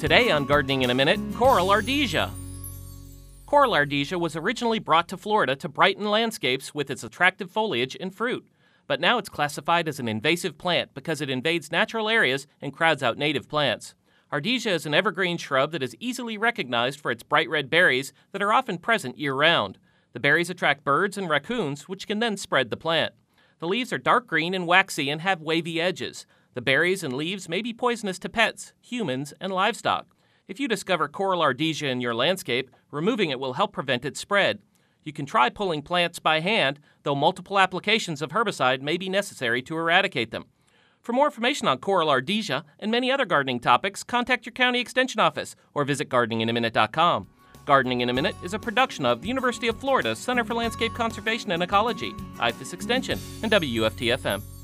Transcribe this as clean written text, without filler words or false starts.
Today on Gardening in a Minute, coral ardesia. Coral ardesia was originally brought to Florida to brighten landscapes with its attractive foliage and fruit. But now it's classified as an invasive plant because it invades natural areas and crowds out native plants. Ardesia is an evergreen shrub that is easily recognized for its bright red berries that are often present year-round. The berries attract birds and raccoons, which can then spread the plant. The leaves are dark green and waxy and have wavy edges. The berries and leaves may be poisonous to pets, humans, and livestock. If you discover coral ardesia in your landscape, removing it will help prevent its spread. You can try pulling plants by hand, though multiple applications of herbicide may be necessary to eradicate them. For more information on coral ardesia and many other gardening topics, contact your county extension office or visit gardeninginaminute.com. Gardening in a Minute is a production of the University of Florida Center for Landscape Conservation and Ecology, IFAS Extension, and WUFT-FM.